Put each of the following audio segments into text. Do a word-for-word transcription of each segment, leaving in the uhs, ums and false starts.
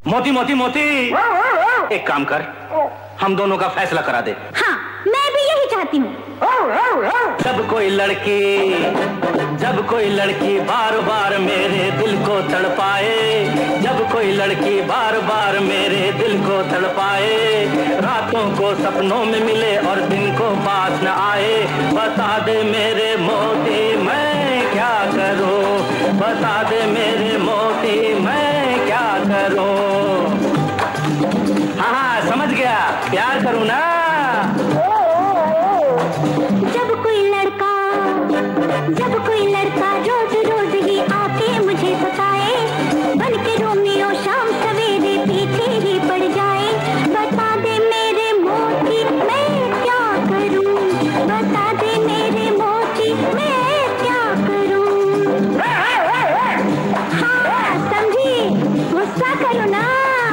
मोती मोती मोती, एक काम कर, हम दोनों का फैसला करा दे। हाँ, मैं भी यही चाहती हूँ। जब कोई लड़की जब कोई लड़की बार बार मेरे दिल को तड़पाए, जब कोई लड़की बार बार मेरे दिल को तड़पाए, रातों को सपनों में मिले और दिन को पास न आए, बता दे मेरे मोती मैं क्या करूं, बता दे मेरे मोती मैं क्या करूं। हाँ समझ गया, प्यार करूं ना। जब कोई लड़का जब कोई लड़का रोज रोज ही आके मुझे सताए, बन के रोमियो शाम सवेरे पीछे ही पड़ जाए, बता दे मेरे मोती मैं क्या करूं, बता दे मेरे मोती मैं क्या करूं। हाँ समझी, गुस्सा करो ना।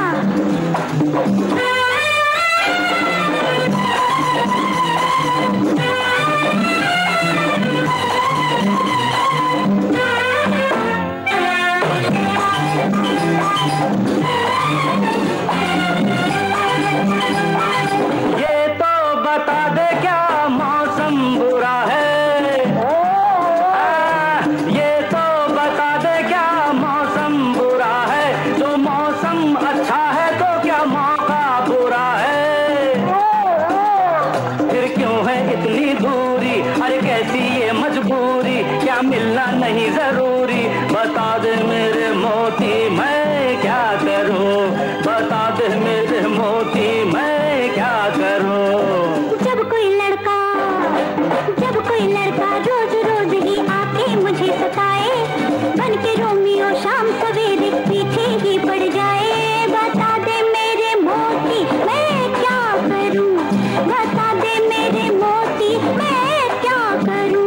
ये तो बता दे क्या मौसम बुरा है, आ, ये तो बता दे क्या मौसम बुरा है, जो मौसम अच्छा है तो क्या मौका बुरा है, फिर क्यों है इतनी दूरी, अरे कैसी ये मजबूरी, क्या मिलना नहीं जरूरी, बता दे मेरे मोती मैं क्या करूं, बता दे मेरे मोती मैं क्या करूं। जब कोई लड़का जब कोई लड़का रोज रोज ही आके मुझे सताए, बन के रोमियो शाम सवेरे पीछे ही पड़ जाए, बता दे मेरे मोती मैं क्या करूं, बता दे मेरे मोती मैं क्या करूं।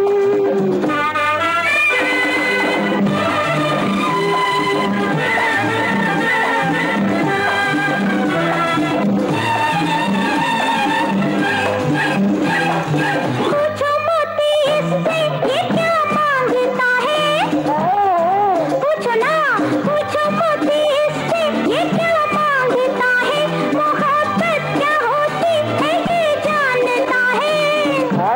पूछो मोती इससे ये क्या मांगता है, पूछो ना, पूछो मोती इससे ये क्या मांगता है, मोहब्बत क्या होती है ये जानता है,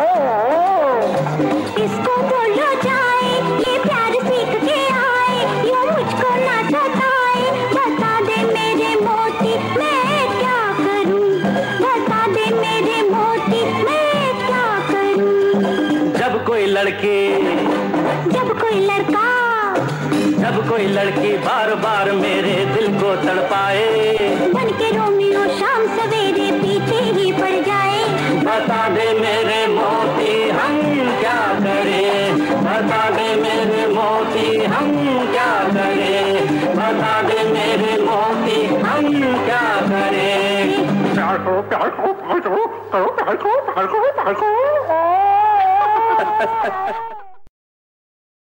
इसको बोलो जाए ये प्यार सीख के आए, यूं मुझको ना सताए, बता दे मेरे मोती मैं क्या करूं, बता दे मेरे मोती मैं क्या करूं। जब कोई लड़की जब कोई लड़का जब कोई लड़की बार बार मेरे दिल को तड़पाए, बन के रोमियो शाम सवेरे पीछे ही पड़ जाए, बता दे मेरे मोती हम क्या करें, बता दे मेरे मोती हम क्या करें, बता दे मेरे मोती हम क्या करें। प्यार करो प्यार करो प्यार करो करो प्यार करो प्यार करो प्यार करो।